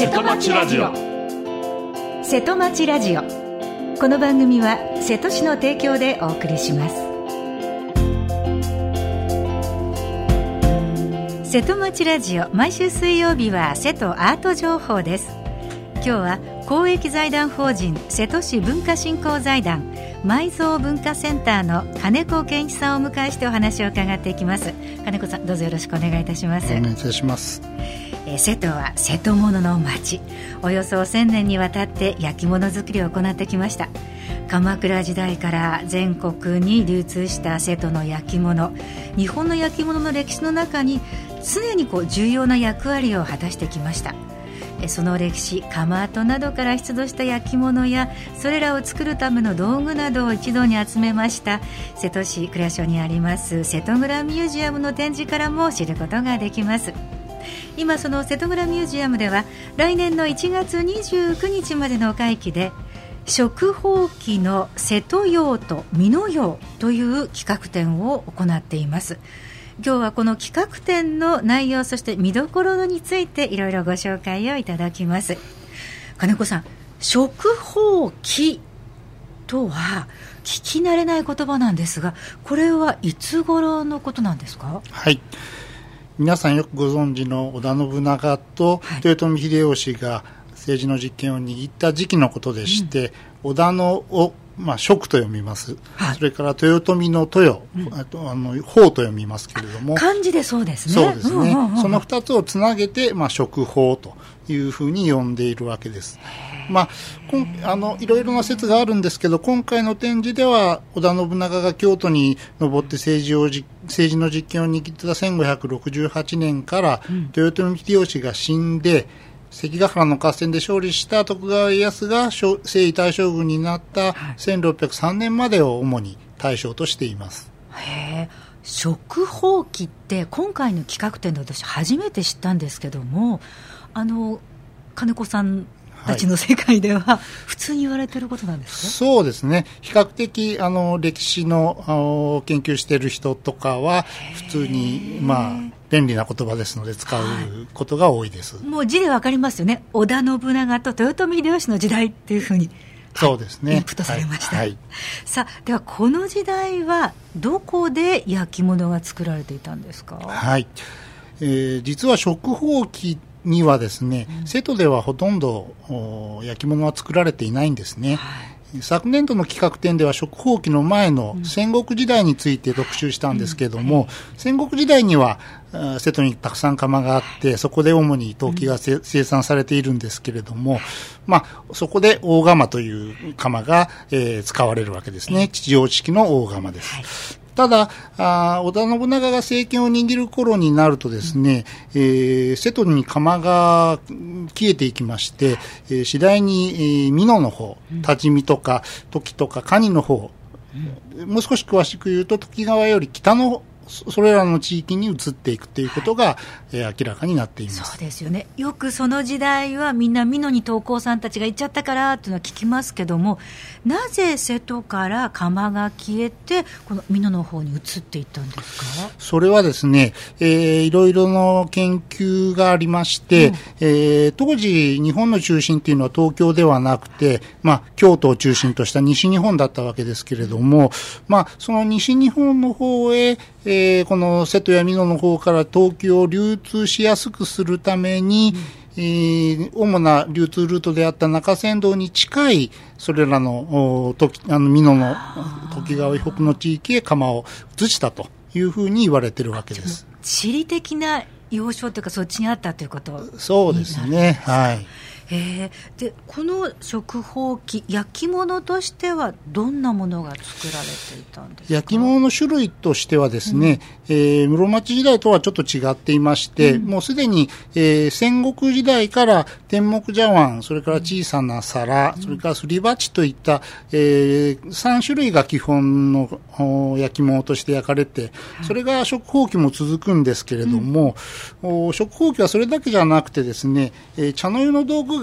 瀬戸町ラジオ。 瀬戸町ラジオ。この番組は瀬戸市の提供でお送りします。瀬戸町ラジオ、毎週水曜日は瀬戸アート情報です。今日は公益財団法人瀬戸市文化振興財団埋蔵文化センターの金子健一さんをお迎えしてお話を伺っていきます。金子さん、どうぞよろしくお願いいたします。 お願いいたします。 瀬戸は瀬戸物の町。およそ1000年にわたって焼き物作りを行ってきました。鎌倉時代から全国に流通した瀬戸の焼き物、日本の焼き物の歴史の中に常に重要な役割を果たしてきました。その歴史、窯跡などから出土した焼き物やそれらを作るための道具などを一堂に集めました瀬戸市倉所にあります瀬戸蔵ミュージアムの展示からも知ることができます。今その瀬戸蔵ミュージアムでは来年の1月29日までの会期で食宝器の瀬戸窯と美濃窯という企画展を行っています。今日はこの企画展の内容、そして見どころについていろいろご紹介をいただきます。金子さん、食宝器とは聞き慣れない言葉なんですが、これはいつ頃のことなんですか？ はい、皆さんよくご存知の織田信長と豊臣秀吉が政治の実権を握った時期のことでして、織田のを食と読みます、はい、それから豊臣の豊、宝と読みますけれども、 漢字でそうですね。 そうですね、その2つをつなげて、食宝というふうに呼んでいるわけです。いろいろな説があるんですけど、今回の展示では織田信長が京都に上って政治の実権を握ってた1568年から、豊臣秀吉が死んで関ヶ原の合戦で勝利した徳川家康が征夷大将軍になった1603年までを主に対象としています。 食宝器って今回の企画展で私初めて知ったんですけども、金子さんたちの世界では普通に言われてることなんですか？ そうですね、比較的歴史の研究している人とかは普通に便利な言葉ですので使うことが多いです。 もう字でわかりますよね。織田信長と豊臣秀吉の時代っていうふうに、 そうですね、 インプットされました、さあ、ではこの時代はどこで焼き物が作られていたんですか？ 実は食宝器にはですね、瀬戸ではほとんど焼き物は作られていないんですね。昨年度の企画展では食宝器の前の戦国時代について特集したんですけれども、戦国時代には瀬戸にたくさん窯があって、そこで主に陶器が生産されているんですけれども、そこで大窯という窯が、使われるわけですね。地上式の大窯です。ただ織田信長が政権を握る頃になるとですね、瀬戸に窯が消えていきまして、次第に美濃の方、多治見とか土岐とか蟹の方、もう少し詳しく言うと土岐川より北のそれらの地域に移っていくということが、明らかになっています。 そうですよね。よくその時代はみんな美濃に陶工さんたちが行っちゃったからというのは聞きますけども、なぜ瀬戸から窯が消えてこの美濃の方に移っていったんですか？ それはですね、いろいろな研究がありまして、当時日本の中心というのは東京ではなくて、京都を中心とした西日本だったわけですけれども、その西日本の方へこの瀬戸や美濃の方から陶器を流通しやすくするために、主な流通ルートであった中山道に近いそれらの美濃の土岐川以北の地域へ窯を移したというふうに言われているわけです。 地理的な要衝というか、そっちにあったということになるんですか？ そうですね、 でこの食宝器、焼き物としてはどんなものが作られていたんですか？ 焼き物の種類としてはですね、室町時代とはちょっと違っていまして、もうすでに、戦国時代から天目茶碗、それから小さな皿、それからすり鉢といった、3種類が基本の焼き物として焼かれて、それが食宝器も続くんですけれども、食宝器はそれだけじゃなくてですね、茶の湯の道具が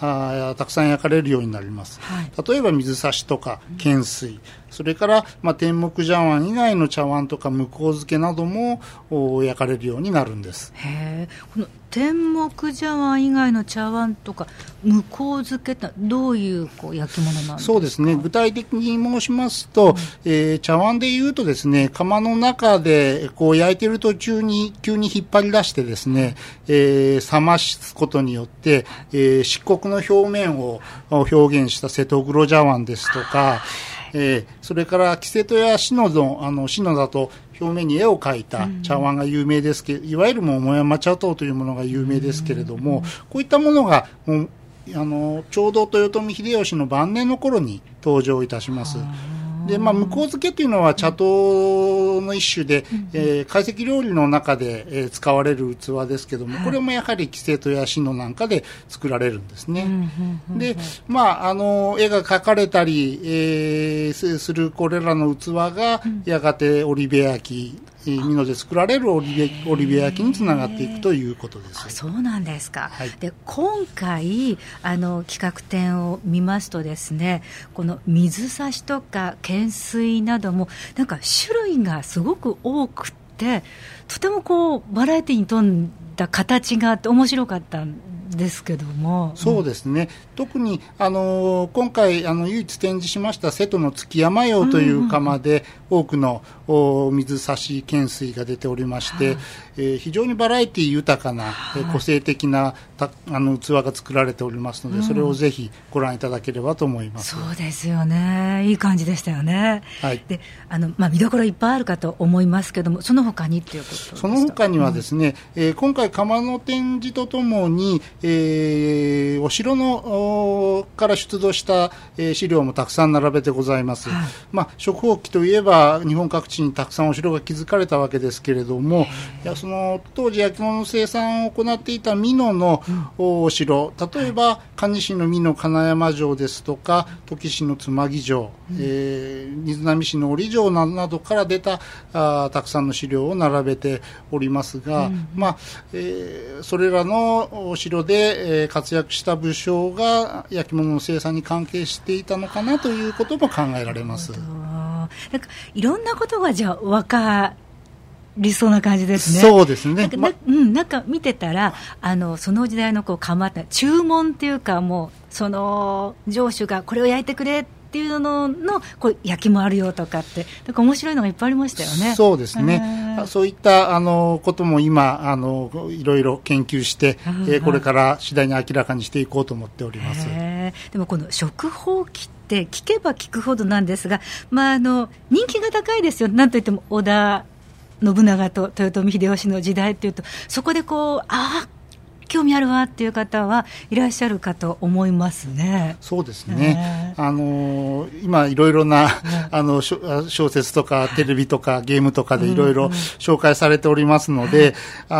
たくさん焼かれるようになります、はい、例えば水差しとか懸垂、それから、天目茶碗以外の茶碗とか向こう漬けなども焼かれるようになるんです。 へー、この天目茶碗以外の茶碗とか向こう漬けってどういう焼き物なんですか？ そうですね、具体的に申しますと、茶碗でいうとですね、釜の中で焼いている途中に急に引っ張り出してですね、冷ますことによって、漆黒の表面を表現した瀬戸黒茶碗ですとか、それから木瀬戸や篠田と表面に絵を描いた茶碗が有名ですけど、いわゆる桃山茶刀というものが有名ですけれども、こういったものがちょうど豊臣秀吉の晩年の頃に登場いたします。で、向こう漬けというのは茶刀の一種で、懐石料理の中で、使われる器ですけども、これもやはり木瀬戸や篠なんかで作られるんですね。で、絵が描かれたり、するこれらの器がやがて織部焼き、美濃で作られる織部焼きにつながっていくということです。 そうなんですか、 はい、 で今回企画展を見ますとですね、この水差しとか懸垂などもなんか種類がすごく多くて、とてもバラエティに富んだ形があって面白かったんですけども。 そうですね、特に今回唯一展示しました瀬戸の築山窯という窯で多くの水差し懸垂が出ておりまして、非常にバラエティ豊かな、個性的な器が作られておりますので、それをぜひご覧いただければと思います。 そうですよね、いい感じでしたよね。 はい、 で見どころいっぱいあるかと思いますけども、その他にっていうことですか？ その他にはですね、今回窯の展示とともに、お城のから出土した、資料もたくさん並べてございます。食宝期といえば日本各地にたくさんお城が築かれたわけですけれども、その当時焼き物の生産を行っていた美濃のお城、例えば蟹市の美濃金山城ですとか、土岐市の妻木城、瑞浪市の織城などから出たたくさんの資料を並べておりますが、それらのお城で、活躍した武将が焼き物の生産に関係していたのかなということも考えられます。 なんかいろんなことがじゃあ分かりそうな感じですね。 そうですね。 なんか見てたらその時代の窯って注文っていうか、もうその城主がこれを焼いてくれっていうのの焼きもあるよとかって、なんか面白いのがいっぱいありましたよね。 そうですね。そういったことも今いろいろ研究して、これから次第に明らかにしていこうと思っております。 でもこの食宝期って聞けば聞くほどなんですが、人気が高いですよ。なんといっても織田信長と豊臣秀吉の時代っていうと、そこで興味あるわっていう方はいらっしゃるかと思いますね。 そうですね。今いろいろな小説とかテレビとかゲームとかでいろいろ紹介されておりますので、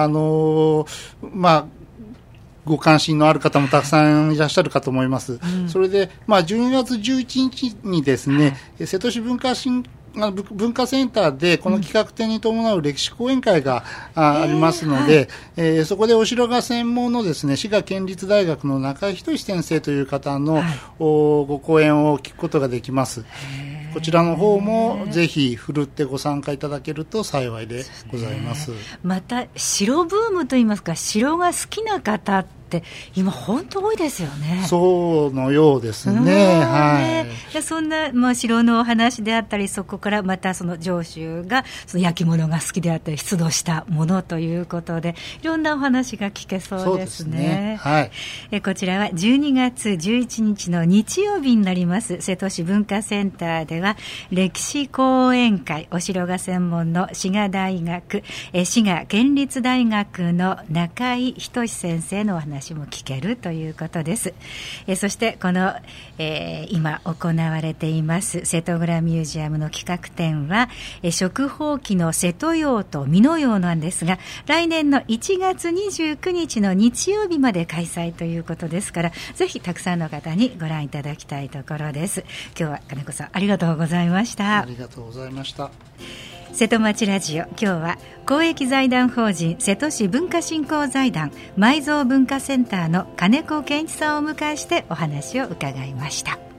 ご関心のある方もたくさんいらっしゃるかと思います。それで、12月11日にですね、瀬戸市文化センターでこの企画展に伴う歴史講演会がありますので、そこでお城が専門のですね、滋賀県立大学の中井仁先生という方の、ご講演を聞くことができます。こちらの方もぜひふるってご参加いただけると幸いでございます。 また城ブームといいますか、城が好きな方って今本当多いですよね。 そうのようですね。 そんな、城のお話であったり、そこからまたその城主がその焼き物が好きであったり出土したものということで、いろんなお話が聞けそうですね。こちらは12月11日の日曜日になります。瀬戸市文化センターでは歴史講演会、お城が専門の滋賀大学、滋賀県立大学の中井仁先生のお話も聞けるということです。そしてこの、今行われています瀬戸蔵ミュージアムの企画展は、食宝期の瀬戸窯と美濃窯なんですが、来年の1月29日の日曜日まで開催ということですから、ぜひたくさんの方にご覧いただきたいところです。今日は金子さんありがとうございました。 ありがとうございました。 瀬戸町ラジオ、今日は公益財団法人瀬戸市文化振興財団埋蔵文化センターの金子健一さんをお迎えしてお話を伺いました。